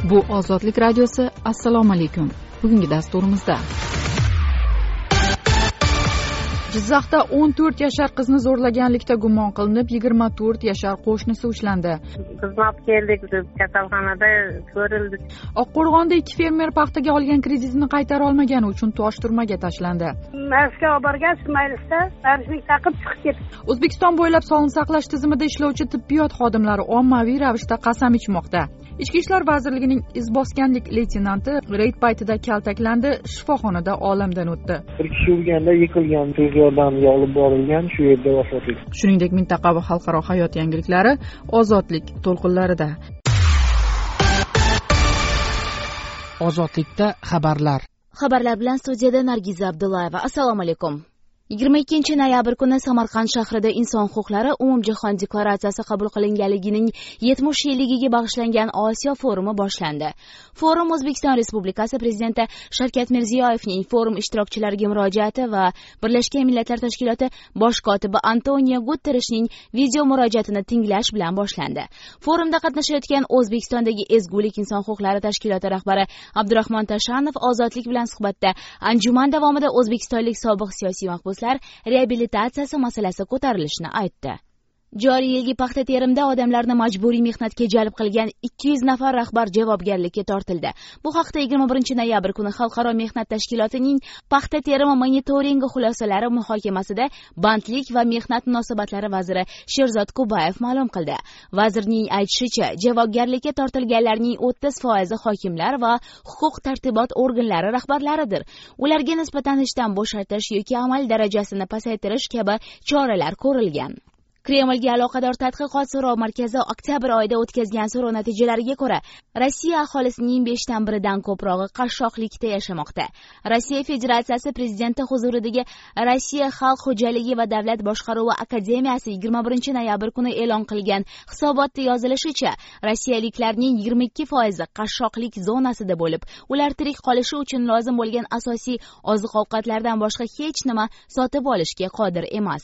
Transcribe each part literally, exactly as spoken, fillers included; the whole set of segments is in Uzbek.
Bu Ozodlik radiosi. Assalomu alaykum. Bugungi dasturimizda Jizzaxda o'n to'rt yashar qizni zo'rlaganlikda gumon qilinib, yigirma to'rt yashar qo'shnisi ushlandi. Qizni olib keldik, kasalxonada ko'rildi. Oqqo'rg'onda ikki fermer paxtaga olgan kreditini qaytara olmagani uchun tosh turmaga tashlandi. Marsga olib borgan smaylisda darslik taqib chiqib ketdi. O'zbekiston bo'ylab sog'liqni saqlash tizimida ishlovchi tibbiyot xodimlari ommaviy ravishda qasam ichmoqda. Ichki ishlar vazirligining izbosganlik leytenanti reyd paytida kaltaklandi, shifoxonada olamdan o'tdi. Bir kishi urganda yiqilgan, tez yordamga olib borilgan, shu yerda vafot etdi. Shuningdek, mintaqaviy xalqaro hayot yangiliklari Ozodlik to'lqinlarida. Ozodlikda xabarlar. Xabarlar bilan studiyada Nargiza Abdullayeva. Assalomu alaykum. yigirma ikkinchi noyabr kuni Samarqand shahrida inson huquqlari umumjahon deklaratsiyasi qabul qilinganligining yetmish yilligiga bag'ishlangan Osiyo forumi boshlandi. Forum O'zbekiston Respublikasi Prezidenti Shavkat Mirziyoyevning forum ishtirokchilariga murojaati va Birlashgan Millatlar Tashkiloti bosh kotibi Antonio Guterresning video murojaatini tinglash bilan boshlandi. Forumda qatnashayotgan O'zbekistondagi Ezgulik inson huquqlari tashkiloti rahbari Abdurahmon Tashanov Ozodlik bilan suhbatda anjuman davomida o'zbekistonlik sobiq siyosiy mahbus reabilitatsiyasi masalasi ko'tarilishini aytdi. Joriy yilgi paxta terimida odamlarni majburiy mehnatga jalb qilgan ikki yuz nafar rahbar javobgarlikka tortildi. Bu haqda yigirma birinchi noyabr kuni Xalqaro mehnat tashkilotining paxta terimi monitoringi xulosalari muhokamasida Bandlik va mehnat munosabatlari vaziri Sherzod Kubayev ma'lum qildi. Vazirning aytishicha, javobgarlikka tortilganlarning o'ttiz foizi hokimlar va huquq tartibot organlari rahbarlaridir. Ularga nisbatan ishdan bo'shatish yoki amal darajasini pasaytirish kabi choralar ko'rilgan. Kremlga aloqador tadqiqot so'rov markazi oktyabr oyida o'tkazgan so'rov natijalariga ko'ra, Rossiya aholisining beshdan biridan ko'prog'i qashshoqlikda yashamoqda. Rossiya Federatsiyasi prezidenti huzuridagi Rossiya Xalq xo'jaligi va davlat boshqaruvi akademiyasi yigirma birinchi noyabr kuni e'lon qilgan hisobotda yozilishicha, rossiyaliklarning yigirma ikki foizi qashshoqlik zonasida bo'lib, ular tirik qolishi uchun lozim bo'lgan asosiy oziq-ovqatlardan boshqa hech nima sotib olishga qodir emas.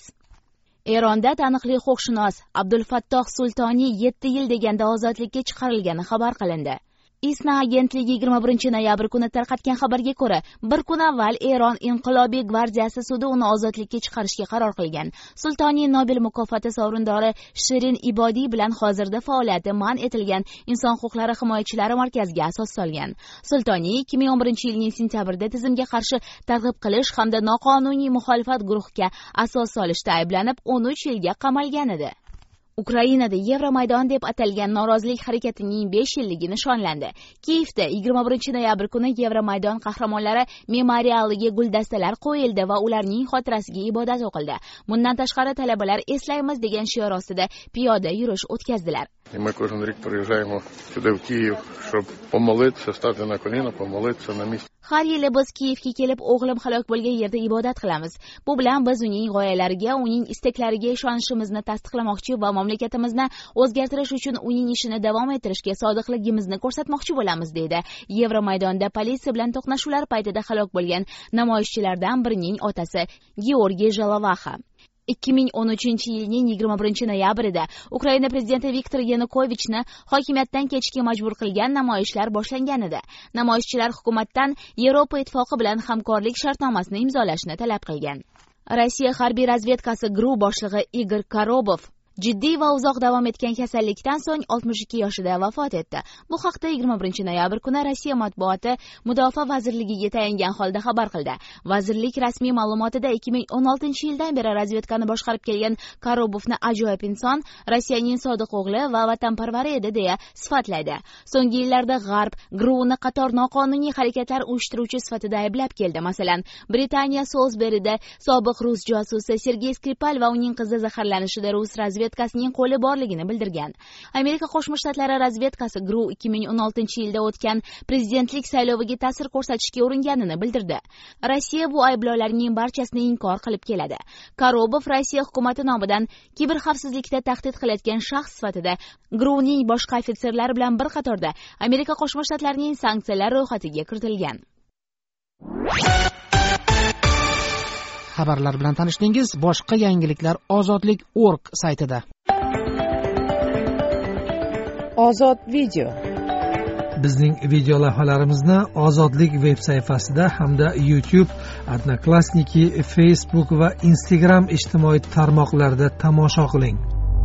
Eronda taniqli huquqshunos Abdulfattoh Sultoniy yetti yil deganda ozodlikka chiqarilgani xabar qilindi. ISNA agentligi yigirma birinchi noyabr kuni tarqatgan xabarga ko'ra, bir kun avval Eron Inqilobiy gvardiyasi sudi uni ozodlikka chiqarishga qaror qilgan. Sultoniy Nobel mukofoti sovrindori Shirin Ibodiy bilan hozirda faoliyati man etilgan inson huquqlari himoyachilari markaziga asos solgan. Sultoniy ikki ming o'n birinchi yilning sentyabrida tizimga qarshi targ'ib qilish hamda noqonuniy muxolifat guruhiga asos solishda ayblanib o'n uch yilga qamalgan edi. Ukrainada Yevromaydon deb atalgan norozilik harakatining besh yilligi nishonlandi. Kiyevda yigirma birinchi noyabr kuni Yevromaydon qahramonlari memorialiga guldastalar qo'yildi va ularning xotirasiga ibodat o'qildi. Bundan tashqari talabalar eslaymiz degan shior ostida piyoda yurish o'tkazdilar. І ми кожен рік приїжджаємо сюди в Київ, щоб помолитися, стати на коліна, помолитися на місці. Har yili biz Kiyevga kelib, o'g'lim halok bo'lgan yerda ibodat qilamiz. Bu bilan biz uning g'oyalariga, uning istaklariga ishonishimizni tasdiqlamoqchi va mamlakatimizni o'zgartirish uchun uning ishini davom ettirishga sodiqligimizni ko'rsatmoqchi bo'lamiz, dedi Yevromaydonda politsiya bilan to'qnashuvlar paytida halok bo'lgan namoyishchilardan birining otasi Georgiy Zhalavaxa. ikki ming o'n uchinchi yilning yigirma birinchi noyabrida Ukraina prezidenti Viktor Yanukovichni hokimiyatdan ketishga majbur qilgan namoyishlar boshlangan edi. Namoyishchilar hukumatdan Yevropa ittifoqi bilan hamkorlik shartnomasini imzolashni talab qilgan. Rossiya harbiy razvedkasi guruh boshlig'i Igor Korobov jiddiy va uzoq davom etgan kasallikdan so'ng oltmish ikki yoshida vafot etdi. Bu haqda yigirma birinchi noyabr kuni Rossiya matbuoti Mudofaa vazirligiga tayangan holda xabar qildi. Vazirlik rasmiy ma'lumotida ikki ming o'n oltinchi yildan beri razvedkani boshqarib kelgan Korobovni ajoyib inson, Rossiyaning sodiq o'g'li va vatanparvari edi deya sifatlaydi. So'nggi yillarda G'arb guruhini qator noqonuniy harakatlar uyushtiruvchi sifatida ayblab keldi. Masalan, Britaniya Solsberida sobiq rus josusi Sergey Skripal va uning qizi zaharlanishida rus razvedkasi razvedkasining qo'li borligini bildirgan. Amerika Qo'shma Shtatlari razvedkasi guruh ikki ming o'n oltinchi yilda o'tgan prezidentlik sayloviga ta'sir ko'rsatishga uringanini bildirdi. Rossiya bu ayblovlarning barchasini inkor qilib keladi. Korobov Rossiya hukumati nomidan kiberxavfsizlikda tahdid qilayotgan shaxs sifatida guruhning boshqa ofitserlari bilan bir qatorda Amerika Qo'shma Shtatlarining sanksiyalar ro'yxatiga kiritilgan. Xabarlar bilan tanishdingiz. Boshqa yangiliklar ozodlik dot org saytida. Ozod video. Bizning video lavhalarimizni Ozodlik veb sayfasida hamda YouTube, Odnoklassniki, Facebook va Instagram ijtimoiy tarmoqlarida tomosha qiling.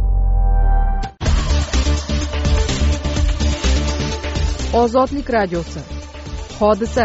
Ozodlik radiosi. Hodisa.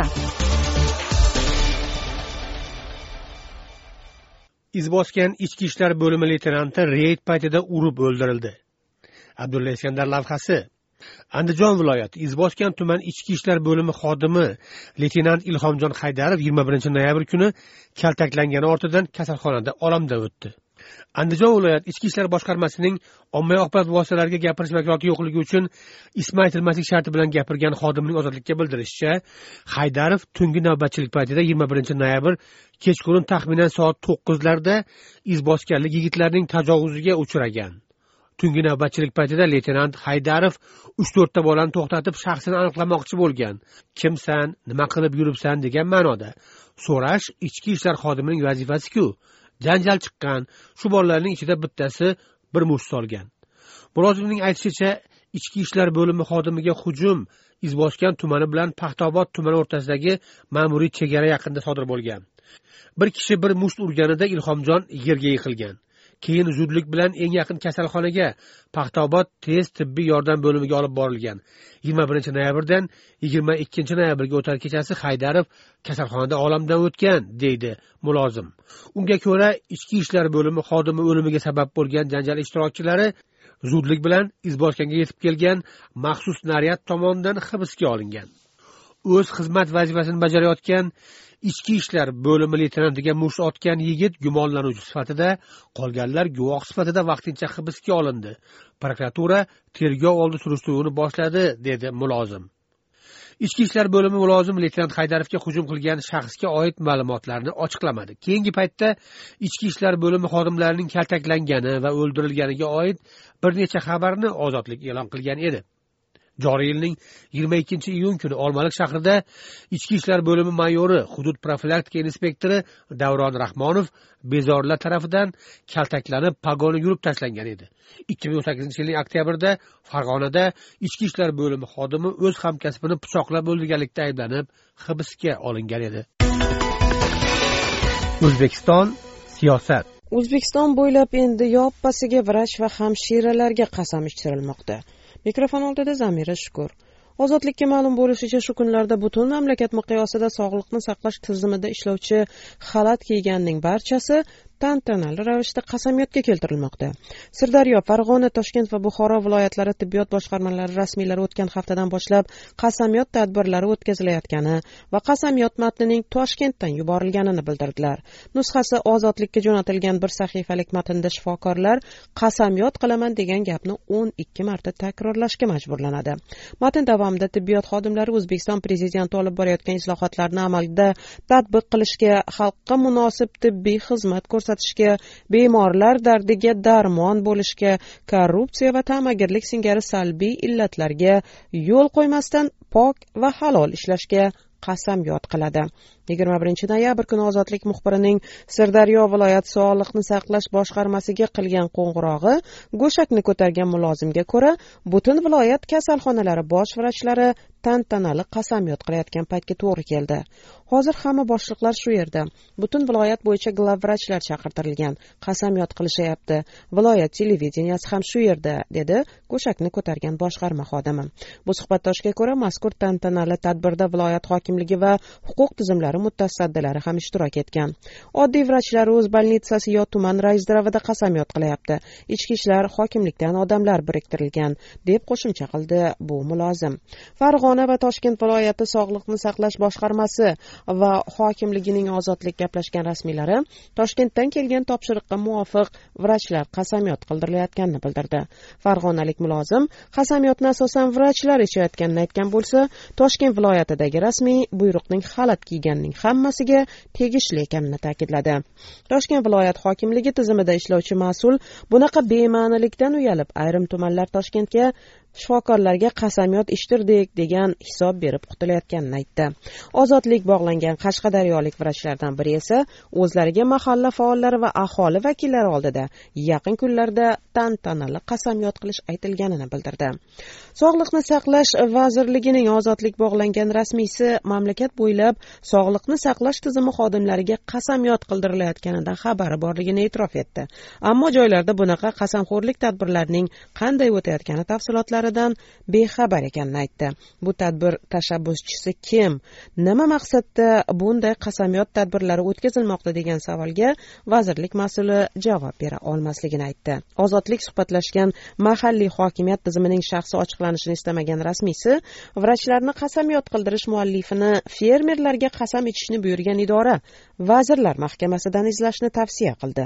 Izboskan ichki ishlar bo'limi leytenanti reyd paytida urib o'ldirildi. Abdulla Iskandar lavhasi. Andijon viloyati Izboskan tuman ichki ishlar bo'limi xodimi leytenant Ilhomjon Haydarov yigirma birinchi noyabr kuni kaltaklangani ortidan kasalxonada olamdan o'tdi. Andijon viloyat ichki ishlar boshqarmasining ommaviy axborot vositalariga gapirish vakolati yo'qligi uchun ismi aytilmaslik sharti bilan gapirgan xodimning ozodlikka bildirishicha, Haydarov tungi navbatchilik paytida yigirma birinchi noyabr kechqurun taxminan soat to'qqizlarda izboskanlik yigitlarning tajovuziga uchragan. Tungi navbatchilik paytida leytenant Haydarov uch to'rtta bolani to'xtatib shaxsini aniqlamoqchi bo'lgan. Kimsan, nima qilib yuribsan degan ma'noda so'rash ichki ishlar xodimining vazifasi-ku. Janjal chiqqan. Shu bolalarning ichida bittasi bir musht solgan. Mulozimning aytishicha, ichki ishlar bo'limi xodimiga hujum Izboskan tumani bilan Paxtaobod tumani o'rtasidagi ma'muriy chegara yaqinida sodir bo'lgan. Bir kishi bir musht urganida Ilhomjon yerga yiqilgan. Keyin zudlik bilan eng yaqin kasalxonaga Paxtaobod tez tibbiy yordam bo'limiga olib borilgan. yigirma birinchi noyabrdan yigirma ikkinchi noyabrga o'tar kechasi Haydarov kasalxonada olamdan o'tgan, deydi mulozim. Unga ko'ra, ichki ishlar bo'limi xodimi o'limiga sabab bo'lgan janjal ishtirokchilari zudlik bilan Izboskanga yetib kelgan maxsus naryad tomonidan hibsga olingan. O'z xizmat vazifasini bajarayotgan ichki ishlar bo'limi leytenantiga musht otgan yigit gumonlanuvchi sifatida, qolganlar guvoh sifatida vaqtincha hibsga olindi. Prokuratura tergov oldi surishtiruvni boshladi, dedi mulozim. Ichki ishlar bo'limi mulozim leytenant Haydarovga hujum qilgan shaxsga oid ma'lumotlarni ochiqlamadi. Keyingi paytda ichki ishlar bo'limi xodimlarining kaltaklangani va o'ldirilganiga oid bir necha xabarni Ozodlik e'lon qilgan edi. Joriy yilning yigirma ikkinchi iyun kuni Olmaliq shahrida ichki ishlar bo'limi mayori, hudud profilaktika inspektori Davron Rahmonov bezorilar tarafidan kaltaklanib pogoni yurib tashlangan edi. ikki ming o'n sakkizinchi yilning oktyabrida Farg'onada ichki ishlar bo'limi xodimi o'z hamkasbini pichoqlab o'ldirganlikda ayblanib hibsga olingan edi. O'zbekiston siyosat. O'zbekiston bo'ylab endi yoppasiga vrach va hamshiralarga qasam ichtirilmoqda. Mikrofon oldida Zamira Shukur. Ozodlikka ma'lum bo'lishicha, shu kunlarda butun mamlakat miqyosida sog'liqni saqlash tizimida ishlovchi xalat kiyganning barchasi tantanali ravishda qasamyodga keltirilmoqda. Sirdaryo, Farg'ona, Toshkent va Buxoro viloyatlari tibbiyot boshqarmalari rasmiylari o'tgan haftadan boshlab qasamyod tadbirlari o'tkazilayotgani va qasamyod matnining Toshkentdan yuborilganini bildirdilar. Nusxasi Ozodlikka jo'natilgan bir sahifalik matnda shifokorlar qasamyod qilaman degan gapni o'n ikki marta takrorlashga majburlanadi. Matn davomida tibbiyot xodimlari O'zbekiston prezidenti olib borayotgan islohotlarni amalda tatbiq qilishga, xalqqa munosib tibbiy xizmat ko'rsatishga, bemorlar dardiga darmon bo'lishga, korrupsiya va ta'magirlik singari salbiy illatlarga yo'l qo'ymasdan pok va halol ishlashga qasamyod qiladi. yigirma birinchi noyabr kuni Ozodlik muxbirining Sirdaryo viloyat sog'liqni saqlash boshqarmasiga qilgan qo'ng'irog'i go'shakni ko'targan mulozimga ko'ra, butun viloyat kasalxonalari bosh vrachlari tantanali qasamyod qilayotgan paytga to'g'ri keldi. Hozir hamma boshliqlar shu yerda. Butun viloyat bo'yicha glavvrachlar chaqirtirilgan. Qasamyod qilishayapti. Viloyat televideniyasi ham shu yerda, dedi go'shakni ko'targan boshqarma xodimi. Bu suhbatdoshga ko'ra, mazkur tantanali tadbirda viloyat hokimligi va huquq tizimlari mutasaddilari ham ishtirok etgan. Oddiy vrachlar o'z bolnitsasi yo tuman raisdaravida qasamyod qilyapti. Ichki ishlar hokimlikdan odamlar biriktirilgan, deb qo'shimcha qildi bu mulozim. Farg'ona va Toshkent viloyati sog'liqni saqlash boshqarmasi va hokimligining Ozodlik gaplashgan rasmiylari Toshkentdan kelgan topshiriqqa muvofiq vrachlar qasamyod qildirilayotganini bildirdi. Farg'onalik mulozim qasamyodni asosan vrachlar ichayotganini aytgan bo'lsa, Toshkent viloyatidagi rasmiy buyruqning xalat kiyganning hammasiga tegishli ekanini ta'kidladi. Toshkent viloyat hokimligi tizimida ishlovchi mas'ul bunaqa bema'nilikdan uyalib, ayrim tumanlar Toshkentga shifokorlarga qasamyod ichtirdik degan hisob berib qutulayotganini aytdi. Ozodlik bog'langan qashqadaryolik vrachlardan biri esa o'zlariga mahalla faollari va aholi vakillari oldida yaqin kunlarda tantanali qasamyod qilish aytilganini bildirdi. Sog'liqni saqlash vazirligining ozodlik bog'langan rasmiysi mamlakat bo'ylab sog'liqni saqlash tizimi xodimlariga qasamyod qildirilayotganidan xabari borligini e'tirof etdi. Ammo joylarda bunaqa qasamxo'rlik tadbirlarining qanday o'tayotgani tafsilotlaridan bexabar ekanini aytdi. Bu tadbir tashabbuschisi kim, nima maqsadda bunday qasamyod tadbirlari o'tkazilmoqda degan savolga vazirlik mas'uli javob bera olmasligini aytdi. Ozodlik suhbatlashgan mahalliy hokimiyat tizimining shaxsi ochiqlanishini istamagan rasmiysi vrachlarni qasamyod qildirish muallifini fermerlarga qasam ichishni buyurgan idora Vazirlar Mahkamasidan izlashni tavsiya qildi.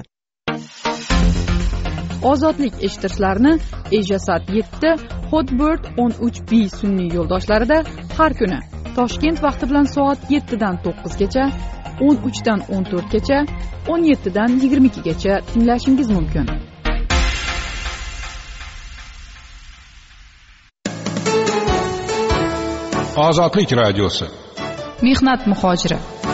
Ozodlik eshitishlarini Ejasat yetti, Hotbird o'n uch B sun'iy yo'ldoshlarida har kuni Toshkent vaqti bilan soat yettidan to'qqizgacha, o'n uchdan o'n to'rtgacha, o'n yettidan yigirma ikkigacha tinglashingiz mumkin. Ozodlik radiosi. Mehnat muhojiri.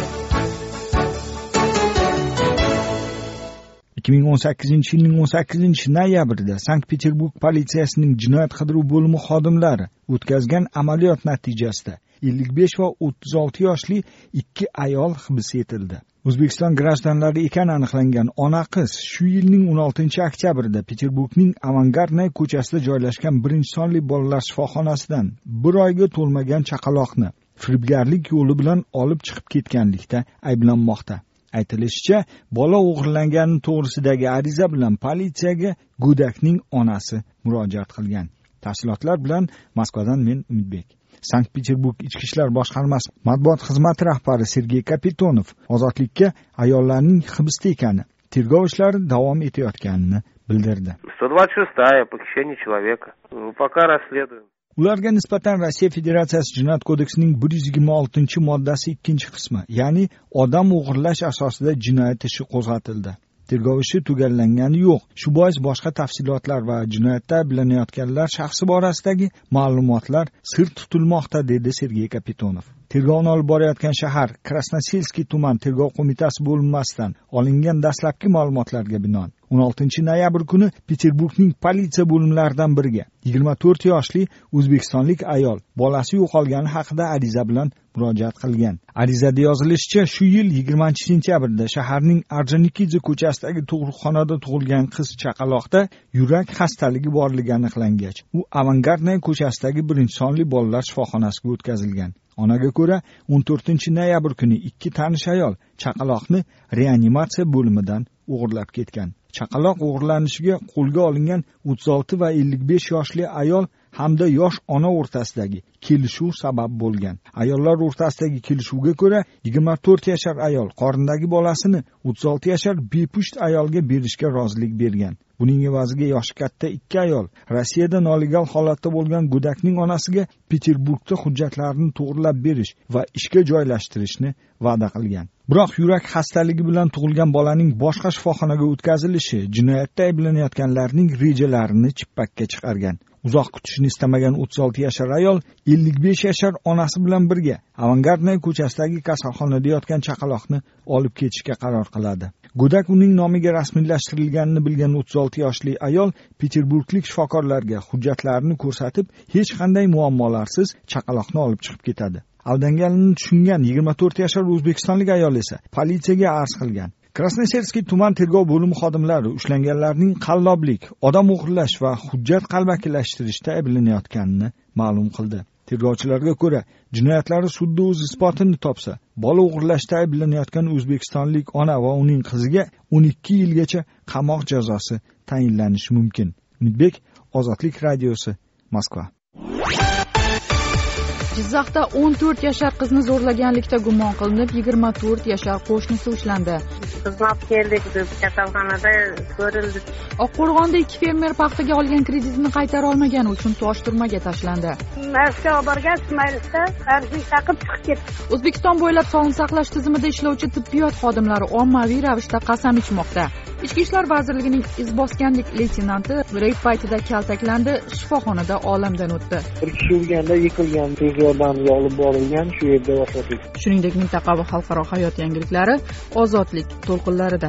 ikki ming o'n sakkizinchi yilning o'n sakkizinchi noyabrida Sankt-Peterburg politsiyasining jinoyat qidiruv bo'limi xodimlari o'tkazgan amaliyot natijasida ellik besh va o'ttiz olti yoshli ikki ayol hibs etildi. O'zbekiston grajdanlari ekani aniqlangan ona qiz shu yilning o'n oltinchi oktyabrida Peterburgning Avangardnaya ko'chasida joylashgan birinchi sonli bolalar shifoxonasidan bir oyga to'lmagan chaqaloqni firibgarlik yo'li bilan olib chiqib ketganlikda ayblanmoqda. Aytilishicha, bola o'g'irlangani to'g'risidagi ariza bilan politsiyaga go'dakning onasi murojaat qilgan. Tafsilotlar bilan Moskvadan men Umidbek. Sankt-Peterburg Ichki ishlar boshqarmasi matbuot xizmati rahbari Sergey Kapitonov ozodlikka ayollarning hibsda ekani, tergov ishlari davom etayotganini bildirdi. сто двадцать шестая похищение человека. Пока расследуем. Ularga nisbatan Rossiya Federatsiyasi Jinoyat kodeksining bir yuz yigirma oltinchi moddasi ikkinchi qismi, ya'ni odam o'g'irlash asosida jinoyat ishi qo'zg'atildi. Tergov ishi tugallangani yo'q. Shu bois boshqa tafsilotlar va jinoyatda ayblanayotganlar shaxsi borasidagi ma'lumotlar sir tutilmoqda, dedi Sergey Kapitonov. Tergovni olib borayotgan shahar Krasnoselskiy tuman tergov qo'mitasi bo'linmasidan olingan dastlabki ma'lumotlarga binoan o'n oltinchi noyabr kuni Peterburgning politsiya bo'limlaridan biriga yigirma to'rt yoshli o'zbekistonlik ayol bolasi yo'qolgani haqida ariza bilan murojaat qilgan. Arizada yozilishicha, shu yil yigirmanchi sentyabrda shaharning Orjonikidze ko'chasidagi tug'ruqxonada tug'ilgan qiz chaqaloqda yurak xastaligi borligi aniqlangach, u Avangardnaya ko'chasidagi birinchi sonli bolalar shifoxonasiga o'tkazilgan. Onaga ko'ra, o'n to'rtinchi noyabr kuni ikki tanish ayol chaqaloqni reanimatsiya bo'limidan o'g'irlab ketgan. Chaqaloq o'g'irlanishiga qo'lga olingan o'ttiz olti va ellik besh yoshli ayol hamda yosh ona o'rtasidagi kelishuv sabab bo'lgan. Ayollar o'rtasidagi kelishuvga ko'ra, yigirma to'rt yashar ayol qornidagi bolasini o'ttiz olti yashar bepusht ayolga berishga rozilik bergan. Buning evaziga yoshi katta ikki ayol Rossiyada nolegal holatda bo'lgan go'dakning onasiga Peterburgda hujjatlarini to'g'rilab berish va ishga joylashtirishni va'da qilgan. Biroq yurak xastaligi bilan tug'ilgan bolaning boshqa shifoxonaga o'tkazilishi jinoyatda ayblanayotganlarning rejalarini chippakka chiqargan. Uzoq kutishni istamagan o'ttiz olti yashar ayol ellik besh yashar onasi bilan birga Avangardnaya ko'chasidagi kasalxonada yotgan chaqaloqni olib ketishga qaror qiladi. Go'dak uning nomiga rasmiylashtirilganini bilgan o'ttiz olti yoshli ayol Peterburglik shifokorlarga hujjatlarini ko'rsatib, hech qanday muammolarsiz chaqaloqni olib chiqib ketadi. Aldanganini tushungan yigirma to'rt yashar o'zbekistonlik ayol esa politsiyaga arz qilgan. Krasnoselskiy tuman tergov bo'limi xodimlari ushlanganlarning qalloblik, odam o'g'irlash va hujjat qalbakilashtirishda ayblanayotganini ma'lum qildi. Tergovchilarga ko'ra, jinoyatlari sudda o'z isbotini topsa, bola o'g'irlashda ayblanayotgan o'zbekistonlik ona va uning qiziga o'n ikki yilgacha qamoq jazosi tayinlanishi mumkin. Umidbek, Ozodlik radiosi, Moskva. Jizzaxda o'n to'rt yashar qizni zo'rlaganlikda gumon qilinib, yigirma to'rt yashar qo'shnisi ushlandi. Xizmat keldik, biz kasalxonada ko'rildi. Oqqo'rg'onda ikki fermer paxtaga olgan kreditini qaytara olmagani uchun tosh turmaga tashlandi. Marsga olib borgan Ismoilovda qarzini taqib chiqib ketdi. O'zbekiston bo'ylab sog'liqni saqlash tizimida ishlovchi tibbiyot xodimlari ommaviy ravishda qasam ichmoqda. ichki ishlar vazirligining izbosganlik leytenanti reyd paytida kaltaklandi, shifoxonada olamdan o'tdi. Bir kishi urganda yiqilgan, tez yordamga olib borilgan, shu yerda vafot etdi. Shuningdek, mintaqaviy xalqaro hayot yangiliklari ozodlik to'lqinlarida.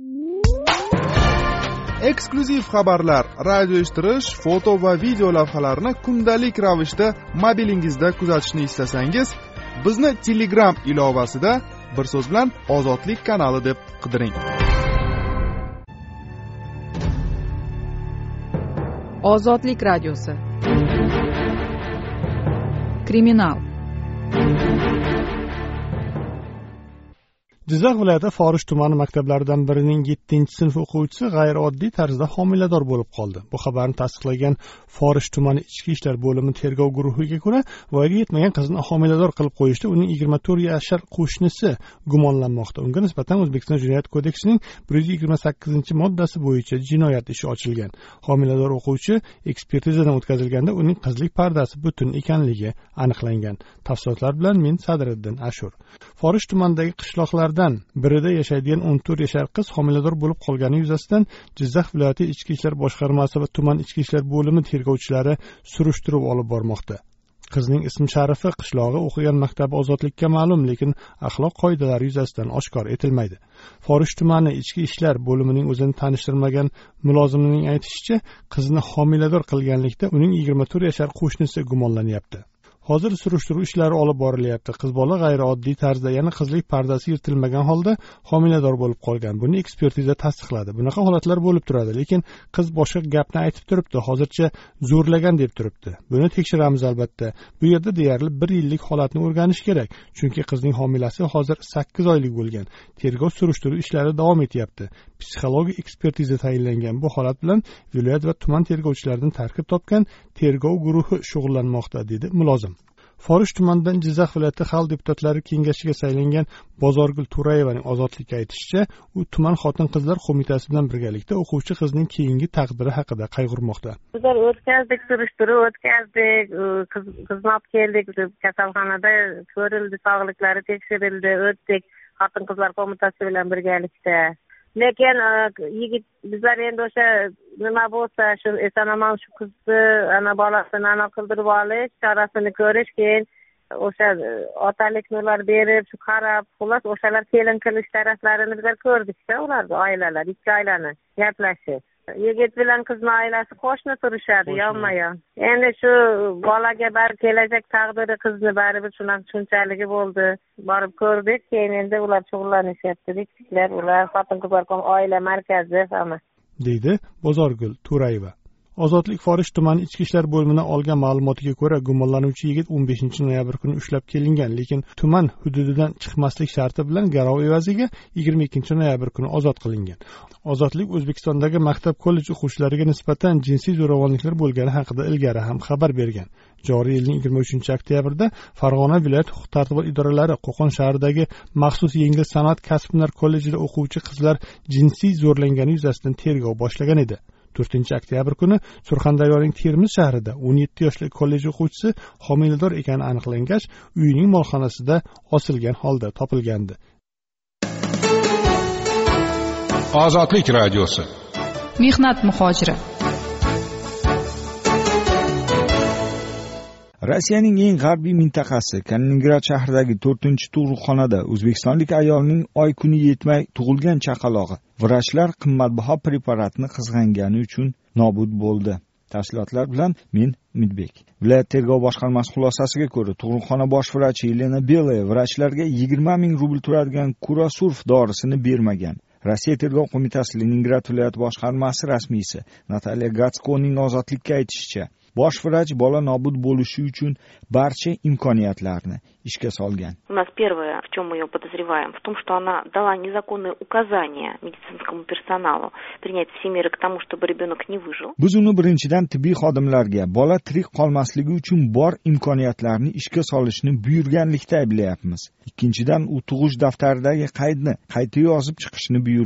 Eksklyuziv xabarlar, radio eshittirish, foto va video lavhalarni kundalik ravishda mobilingizda kuzatishni istasangiz, bizni Telegram ilovasida bir so'z bilan Ozodlik kanali deb qidiring. Ozodlik radiosi. Kriminal. Jizzax viloyati Forish tumani maktablaridan birining yettinchi sinf o'quvchisi g'ayrioddiy tarzda homilador bo'lib qoldi. Bu xabarni tasdiqlagan Forish tumani ichki ishlar bo'limi tergov guruhiga ko'ra, voyaga yetmagan qizni homilador qilib qo'yishda uning yigirma to'rt yashar qo'shnisi gumonlanmoqda. Unga nisbatan O'zbekiston Jinoyat kodeksining bir yuz yigirma sakkizinchi moddasi bo'yicha jinoyat ishi ochilgan. Homilador o'quvchi ekspertizadan o'tkazilganda uning qizlik pardasi butun ekanligi aniqlangan. Tafsilotlar bilan men Sadriddin Ashur. Forish tumanidagi qishloqlar birida yashaydigan o'n to'rt yashar qiz homilador bo'lib qolgani yuzasidan Jizzax viloyati ichki ishlar boshqarmasi va tuman ichki ishlar bo'limi tergovchilari surishtiruv olib bormoqda. Qizning ismi sharifi, qishlog'i, o'qigan maktabi ozodlikka ma'lum, lekin axloq qoidalari yuzasidan oshkor etilmaydi. Forish tumani ichki ishlar bo'limining o'zini tanishtirmagan mulozimining aytishicha, qizni homilador qilganlikda uning yigirma to'rt yashar qo'shnisi gumonlanyapti. Hozir surishtiruv ishlari olib borilyapti. Qiz bola g'ayrioddiy tarzda, ya'ni qizlik pardasi yirtilmagan holda homilador bo'lib qolgan. Buni ekspertiza tasdiqladi. Bunaqa holatlar bo'lib turadi, lekin qiz boshqa gapni aytib turibdi. Hozircha zo'rlagan deb turibdi. Buni tekshiramiz albatta. Bu yerda deyarli bir yillik holatni o'rganish kerak, chunki qizning homilasi hozir sakkiz oylik bo'lgan. Tergov surishtiruv ishlari davom etyapti. Psixologik ekspertiza tayinlangan. Bu holat bilan viloyat va tuman tergovchilaridan tarkib topgan tergov guruhi shug'ullanmoqda, dedi mulozim. Forish tumanidan Jizzax viloyati xalq deputatlari kengashiga saylangan Bozorgul Turayevaning ozodlikka aytishicha, u tuman xotin-qizlar qo'mitasi bilan birgalikda o'quvchi qizning keyingi taqdiri haqida qayg'urmoqda. Bizlar o'tkazdik, surishtiruv o'tkazdik, qizni olib keldik, kasalxonada ko'rildi, sog'liklari tekshirildi, o'tdik xotin-qizlar qo'mitasi bilan birgalikda. Lekin yigit bizlar endi o'sha nima bo'lsa shu eson-omon shu qizni ana bolasini ana qildirib olish, chorasini ko'rish, keyin o'sha otalik nurlar berib, shu qarab, xullas o'shalar kelin qilish taraflarini bizlar ko'rdik-da, ularni oilalar, ikki oilani gaplashib. Yigit bilan qizning oilasi qo'shni turishadi, yonma-yon. Endi shu bolaga bar kelajak taqdiri qizni baribir shunaqa shunchalik bo'ldi. Borib ko'rdik, keyin endi ular shug'ullanishyapti, diktiklar, ular xotin-qizlar oila markazi hamma. Deydi Bozorgul Turayeva. Ozodlik Forish tumani ichki ishlar bo'limidan olgan ma'lumotiga ko'ra, gumonlanuvchi yigit o'n beshinchi noyabr kuni ushlab kelingan, lekin tuman hududidan chiqmaslik sharti bilan garov evaziga yigirma ikkinchi noyabr kuni ozod qilingan. Ozodlik O'zbekistondagi maktab kollej o'quvchilariga nisbatan jinsiy zo'ravonliklar bo'lgani haqida ilgari ham xabar bergan. Joriy yilning yigirma uchinchi oktyabrida Farg'ona viloyat huquq-tartibot idoralari Qo'qon shahridagi maxsus yengil sanoat kasb-hunar kollejida o'quvchi qizlar jinsiy zo'rlangani yuzasidan tergov boshlagan edi. to'rtinchi oktyabr kuni Surxondaryoning Termiz shahrida o'n yetti yoshli kollej o'quvchisi homilador ekani aniqlangach, uyining molxonasida osilgan holda topilgandi. Ozodlik radiosi. Mehnat muhojiri. Rossiyaning eng g'arbiy mintaqasi Kaliningrad shahridagi to'rtinchi tug'ruqxonada o'zbekistonlik ayolning oy kuni yetmay tug'ilgan chaqalog'i vrachlar qimmatbaho preparatni qizg'angani uchun nobud bo'ldi. Tafsilotlar bilan men Umidbek. Viloyat tergov boshqarmasi xulosasiga ko'ra, tug'ruqxona bosh vrachi Elena Belaya vrachlarga yigirma ming rubl turadigan Kurasurf dorisini bermagan. Rossiya tergov qo'mitasi Leningrad viloyat boshqarmasi rasmiysi Natalya Gatskoning ozodlikka aytishicha, bosh vrach bola nobud bo'lishi uchun barcha imkoniyatlarni ishga solgan. У нас первое, в чем мы ее подозреваем, в том, что она дала незаконные указания медицинскому персоналу принять все меры к тому, чтобы ребенок не выжил. Biz uni birinchidan tibbiy xodimlarga bola tirik qolmasligi uchun bor imkoniyatlarni ishga solishni buyurganlikda ayblayapmiz. Ikkinchidan, u tug'ish daftaridagi qaydni qayta yozib chiqishni buyurgan.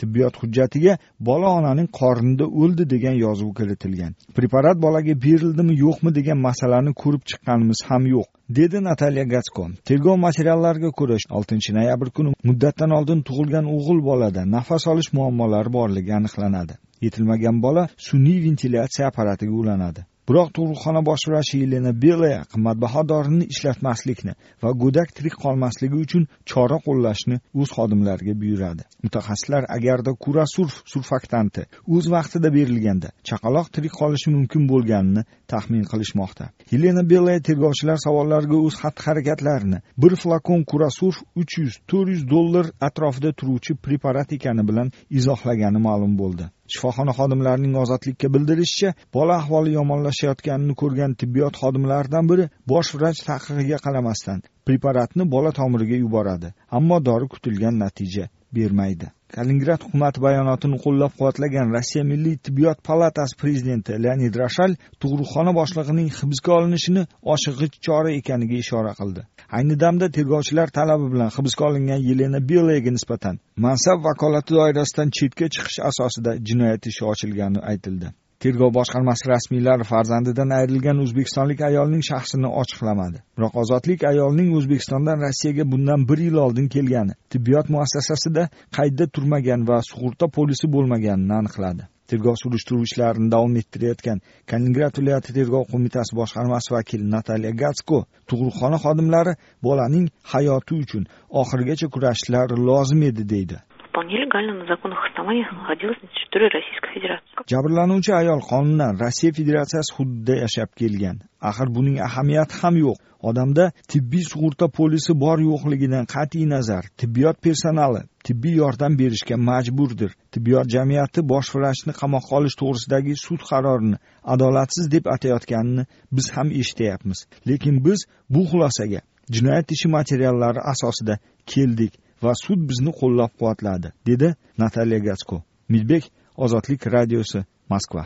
tibbiyot hujjatiga bola onaning qornida o'ldi degan yozuv kiritilgan. Preparat bolaga berildimi yo'qmi degan masalani ko'rib chiqqanimiz ham yo'q, dedi Natalya Gatsko. Tergov materiallariga ko'ra, oltinchi noyabr kuni muddatdan oldin tug'ilgan o'g'il bolada nafas olish muammolari borligi aniqlanadi. Yetilmagan bola sun'iy ventilyatsiya apparatiga ulanadi. Biroq tug'ruqxona bosh vrachi Yelena Belaya qimmatbaho dorini ishlatmaslikni va go'dak tirik qolmasligi uchun chora qo'llashni o'z xodimlariga buyuradi. Mutaxassislar agarda kurasurf surfaktanti o'z vaqtida berilganda chaqaloq tirik qolishi mumkin bo'lganini taxmin qilishmoqda. Yelena Belaya tergovchilar savollariga o'z xatti-harakatlarini bir flakon kurasurf uch yuz to'rt yuz dollar atrofida turuvchi preparat ekani bilan izohlagani ma'lum bo'ldi. Shifoxona xodimlarining ozodlikka bildirishicha, bola ahvoli yomonlashayotganini ko'rgan tibbiyot xodimlaridan biri bosh vrach taqiqiga qaramasdan preparatni bola tomiriga yuboradi, ammo dori kutilgan natija bermaydi. Kaliningrad hukumat bayonotini qo'llab-quvvatlagan Rossiya Milliy tibbiyot palatasi prezidenti Leonid Rashal tug'ruqxona boshlig'ining hibsga olinishini oshig'ich chora ekaniga ishora qildi. Ayni damda tergovchilar talabi bilan hibsga olingan Yelena Belayaga nisbatan mansab vakolati doirasidan chetga chiqish asosida jinoyat ishi ochilgani aytildi. Tergov boshqarmasi rasmiylari farzandidan ayrilgan o'zbekistonlik ayolning shaxsini ochiqlamadi. Biroq ozodlik ayolning O'zbekistondan Rossiyaga bundan bir yil oldin kelgani, tibbiyot muassasasida qaydda turmagan va sug'urta polisi bo'lmaganini aniqladi. Tergov surishtiruv ishlarini davom ettirayotgan Kaliningrad viloyati tergov qo'mitasi boshqarmasi vakili Natalya Gatsko tug'ruqxona xodimlari bolaning hayoti uchun oxirigacha kurashishlari lozim edi deydi. Вполне легально на законных основаниях находилась на территории Российской Федерации. Jabrlanuvchi ayol qonunan Rossiya Federatsiyasi hududida yashab kelgan. Axir buning ahamiyati ham yo'q. Odamda tibbiy sug'urta polisi bor yo'qligidan qat'iy nazar, tibbiyot personali tibbiy yordam berishga majburdir. Tibbiyot jamiyati bosh vrachni qamoqqa olish to'g'risidagi sud qarorini adolatsiz deb atayotganini biz ham eshityapmiz. Lekin biz bu xulosaga jinoyat ishi materiallari asosida keldik va sud bizni qo'llab-quvvatladi, dedi Natalya Gatsko. Midbek, Ozodlik radiosi, Moskva.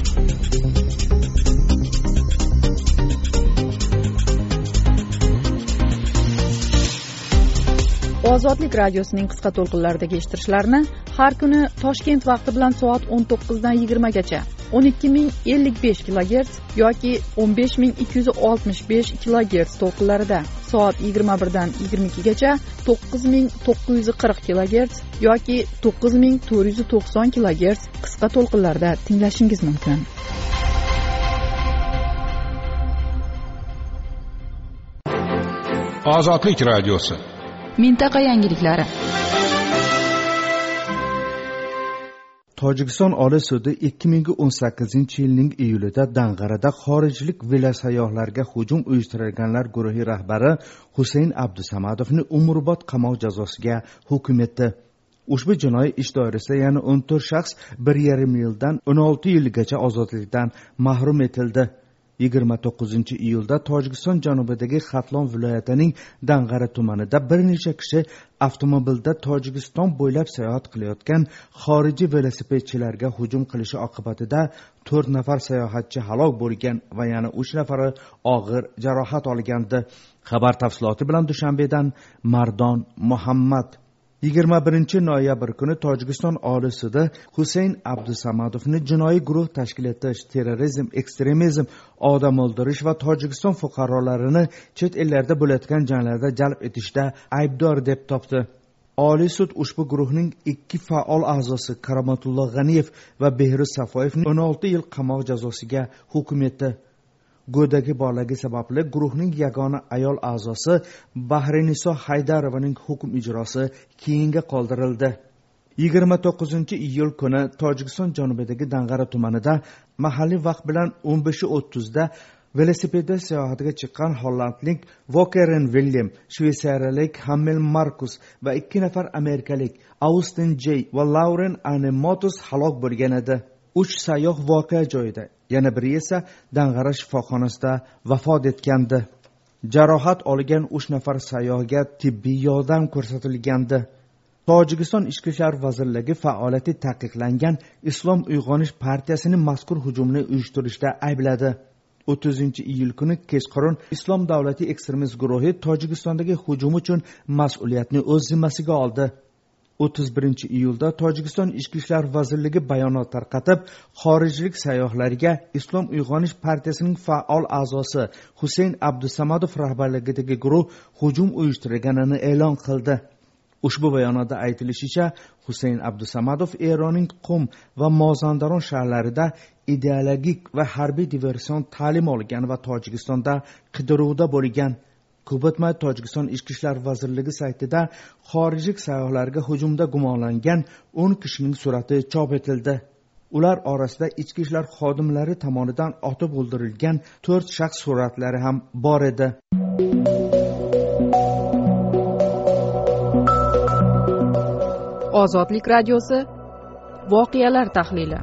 Ozodlik radiosining qisqa to'lqinlaridagi eshittirishlarni har kuni Toshkent vaqti bilan soat o'n to'qqizdan yigirmagacha o'n ikki ming ellik besh kilogerts yoki o'n besh ming ikki yuz oltmish besh kilogerts to'lqinlarida, soat yigirma birdan yigirma ikkigacha to'qqiz ming to'qqiz yuz qirq kilogerts yoki to'qqiz ming to'rt yuz to'qson kilogerts qisqa to'lqinlarda tinglashingiz mumkin. Ozodlik radiosi. Mintaqa yangiliklari. Tojikiston Oliy sudi ikki ming o'n sakkizinchi yilning iyulida Dang'arada xorijlik velosayyohlarga hujum uyushtirganlar guruhi rahbari Husayn Abdusamadovni umrbod qamoq jazosiga hukm etdi. Ushbu jinoiy ish doirasida yana o'n to'rt shaxs bir yarim yildan o'n olti yilgacha ozodlikdan mahrum etildi. yigirma to'qqizinchi iyulda Tojikiston janubidagi Xatlon viloyatining Dang'ara tumanida bir necha kishi avtomobilda Tojikiston bo'ylab sayohat qilayotgan xorijiy velosipedchilarga hujum qilishi oqibatida to'rt nafar sayohatchi halok bo'lgan va yana uch nafari og'ir jarohat olgandi. Xabar tafsiloti bilan Dushanbedan Mardon Muhammad. yigirma birinchi noyabr kuni Tojikiston Oliy sudi Husayn Abdusamadovni jinoiy guruh tashkil etish, terrorizm, ekstremizm, odam o'ldirish va Tojikiston fuqarolarini chet ellarda bo'layotgan janglarda jalb etishda aybdor deb topdi. Oliy sud ushbu guruhning ikki faol a'zosi Karomatulloh G'aniyev va Behruz Safoyevni o'n olti yil qamoq jazosiga hukm etdi. Go'dagi borligi sababli guruhning yagona ayol a'zosi Bahriniso Haydarovaning hukm ijrosi keyinga qoldirildi. yigirma to'qqizinchi iyul kuni Tojikiston janubidagi Dang'ara tumanida mahalliy vaqt bilan o'n besh o'ttizda velosipedda sayohatga chiqqan hollandlik Walkeren William, shvetsariyalik Hamel Markus va ikki nafar amerikalik Austin J va Lauren Anemotus halok bo'lgan edi. uch sayyoh voqea joyida, yana biri esa Dang'ara shifoxonasida vafot etgandi. Jarohat olgan uch nafar sayyohga tibbiy yordam ko'rsatilgandi. Tojikiston Ichki ishlar vazirligi faoliyati taqiqlangan Islom uyg'onish partiyasini mazkur hujumni uyushtirishda aybladi. o'ttizinchi iyul kuni kechqurun Islom davlati ekstremist guruhi Tojikistondagi hujum uchun mas'uliyatni o'z zimmasiga oldi. o'ttiz birinchi iyulda Tojikiston Ichki ishlar vazirligi bayonot tarqatib, xorijlik sayyohlarga Islom uyg'onish partiyasining faol a'zosi Husayn Abdusamadov rahbarligidagi guruh hujum uyushtirganini e'lon qildi. Ushbu bayonotda aytilishicha, Husayn Abdusamadov Eronning Qum va Mozandaron shaharlarida ideologik va harbiy diversion ta'lim olgan va Tojikistonda qidiruvda bo'lgan. Ko'p o'tmay Tojikiston Ichki ishlar vazirligi saytida xorijlik sayyohlarga hujumda gumonlangan o'n kishining surati chop etildi. Ular orasida ichki ishlar xodimlari tomonidan otib o'ldirilgan to'rt shaxs suratlari ham bor edi. Ozodlik radiosi voqealar tahlili.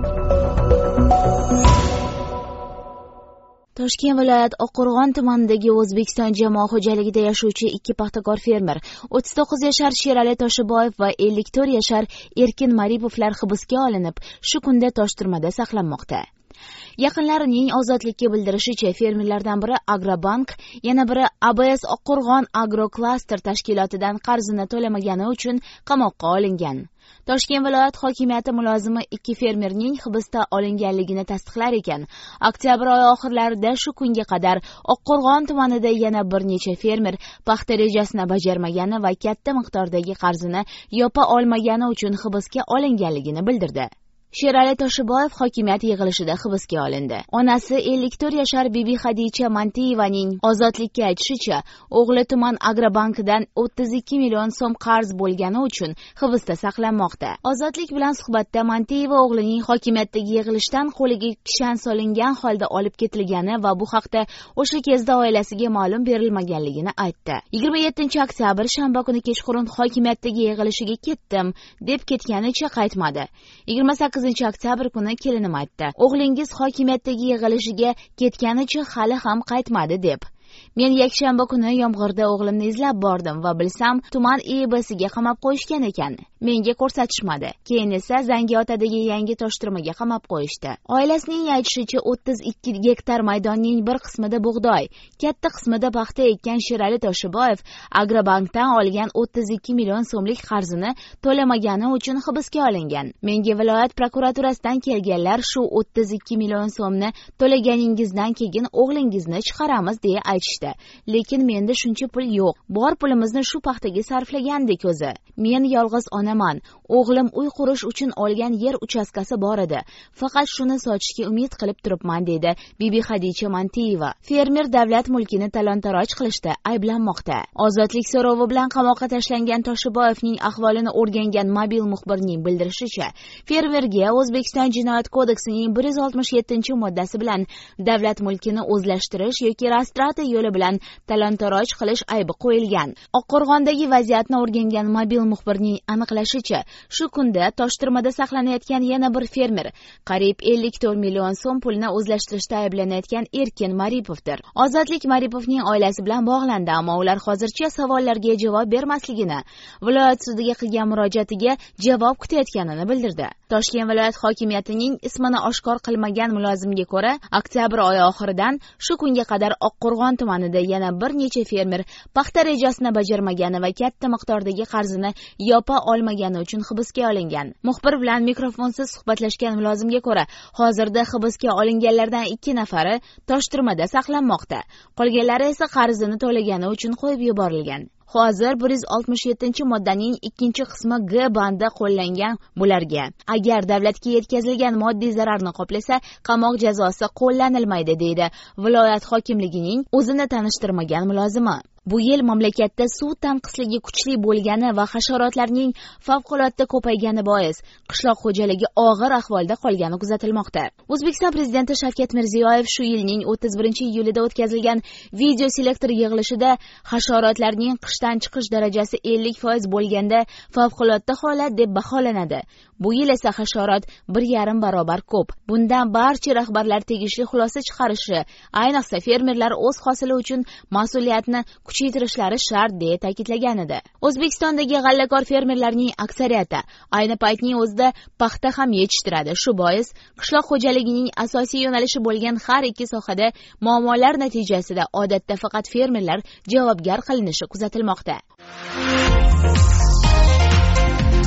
Toshkent viloyat Oqqo'rg'on tumanidagi O'zbekiston jamoat xo'jaligida yashovchi ikki paxtakor fermer o'ttiz to'qqiz yashar Sherali Toshiboyev va ellik to'rt yashar Erkin Maripovlar hibsga olinib, shu kunda Toshtirmada saqlanmoqda. Yaqinlarining ozodlikka bildirishicha, fermerlardan biri Agrobank, yana biri A B S Oqqo'rg'on Agroklaster tashkilotidan qarzini to'lamagani uchun qamoqqa olingan. Toshkent viloyat hokimiyati mulozimi ikki fermerning hibsda olinganligini tasdiqlar ekan, oktyabr oyi oxirlarida shu kunga qadar Oqqo'rg'on tumanida yana bir necha fermer paxta rejasini bajarmagani va katta miqdordagi qarzini yopa olmagani uchun hibsga olinganligini bildirdi. Sherali Toshiboyev hokimiyat yig'ilishida hibsga olindi. Onasi ellik to'rt yashar Bibi Xadicha Mantiyevaning ozodlikka aytishicha, o'g'li tuman Agrobankidan o'ttiz ikki million so'm qarz bo'lgani uchun hibsda saqlanmoqda. Ozodlik bilan suhbatda Mantiyeva o'g'lining hokimiyatdagi yig'ilishdan qo'liga kishan solingan holda olib ketilgani va bu haqda o'sha kezda oilasiga ma'lum berilmaganligini aytdi. yigirma yettinchi oktyabr shanba kuni kechqurun hokimiyatdagi yig'ilishiga ketdim deb ketganicha qaytmadi. yigirma sakkizinchi oktyabr kuni kelinim aytdi. O'g'lingiz hokimiyatdagi yig'ilishiga ketganicha hali ham qaytmadi deb. Men yakshanba kuni yomg'irda o'g'limni izlab bordim va bilsam, tuman E B siga qamab qo'yishgan ekan. Menga ko'rsatishmadi. Keyin esa Zangiotadagi yangi Toshtirmaga qamab qo'yishdi. Oilasining aytishicha, o'ttiz ikki gektar maydonning bir qismida bug'doy, katta qismida paxta ekkan Sherali Toshiboyev Agrobankdan olgan o'ttiz ikki million so'mlik qarzini to'lamagani uchun hibsga olingan. Menga viloyat prokuraturasidan kelganlar shu o'ttiz ikki million so'mni to'laganingizdan keyin o'g'lingizni chiqaramiz deya aytishdi. Lekin menda shuncha pul yo'q. Bor pulimizni shu paxtaga sarflagandik o'zi. Men yolg'iz onaman. O'g'lim uy qurish uchun olgan yer uchastkasi bor edi. Faqat shuni sotishga umid qilib turibman dedi Bibi Xadicha Mantiyeva. Fermer davlat mulkini talon-taroj qilishda ayblanmoqda. Ozodlik so'rovi bilan qamoqqa tashlangan Toshiboyevning ahvolini o'rgangan mobil muxbirning bildirishicha, fermerga O'zbekiston Jinoyat kodeksining bir yuz oltmish yettinchi moddasi bilan davlat mulkini o'zlashtirish yoki rastrata yo'li bilan talon-taroj qilish aybi qo'yilgan. Oqqo'rg'ondagi vaziyatni o'rgangan mobil muxbirning aniqlashicha, shu kunda Toshtirmada saqlanayotgan yana bir fermer qariyb ellik to'rt million so'm pulni o'zlashtirishda ayblanayotgan Erkin Maripovdir. Ozodlik Maripovning oilasi bilan bog'landi, ammo ular hozircha savollarga javob bermasligini, viloyat sudiga qilgan murojaatiga javob kutayotganini bildirdi. Toshkent viloyat hokimiyatining ismini oshkor qilmagan mulozimga ko'ra, oktyabr oyi oxiridan shu kunga qadar Oqqo'rg'on tumanida yana bir necha fermer paxta rejasini bajarmagani va katta miqdordagi qarzini yopa olmagani uchun hibsga olingan. Muxbir bilan mikrofonsiz suhbatlashgan mulozimga ko'ra, hozirda hibsga olinganlardan ikki nafari Toshtirmada saqlanmoqda. Qolganlari esa qarzini to'lagani uchun qo'yib yuborilgan. Hozir bir yuz oltmish yettinchi moddaning ikkinchi qismi G bandi qo'llangan bularga. Agar davlatga yetkazilgan moddiy zararni qoplasa, qamoq jazosi qo'llanilmaydi deydi viloyat hokimligining o'zini tanishtirmagan mulozimi. Bu yil mamlakatda suv tanqisligi kuchli bo'lgani va hasharotlarning favqulodda ko'paygani bois qishloq xo'jaligi og'ir ahvolda qolgani kuzatilmoqda. O'zbekiston prezidenti Shavkat Mirziyoyev shu yilning o'ttiz birinchi iyulida o'tkazilgan video selektor yig'ilishida hasharotlarning qishdan chiqish darajasi ellik foiz bo'lganda favqulodda holat deb baholanadi. Bu yil esa hasharot bir yarim barobar ko'p. Bundan barcha rahbarlar tegishli xulosa chiqarishi, ayniqsa fermerlar o'z hosili uchun mas'uliyatni kuchaytirishlari shart deya ta'kidlagan edi. O'zbekistondagi g'allakor fermerlarning aksariyati ayni paytning o'zida paxta ham yetishtiradi. Shu bois qishloq xo'jaligining asosiy yo'nalishi bo'lgan har ikki sohada muammolar natijasida odatda faqat fermerlar javobgar qilinishi kuzatilmoqda.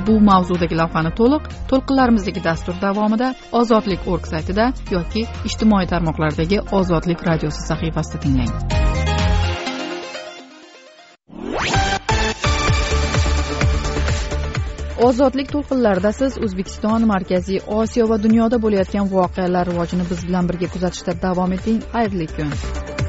bu mavzudagi lavhani to'liq to'lqinlarimizdagi dastur davomida ozodlik to'g'ri org saytida yoki ijtimoiy tarmoqlardagi ozodlik radiosi sahifasida tinglang. ozodlik to'lqinlarida siz O'zbekiston, Markaziy Osiyo va dunyoda bo'layotgan voqealar rivojini biz bilan birga kuzatishda davom eting. Xayrli kun.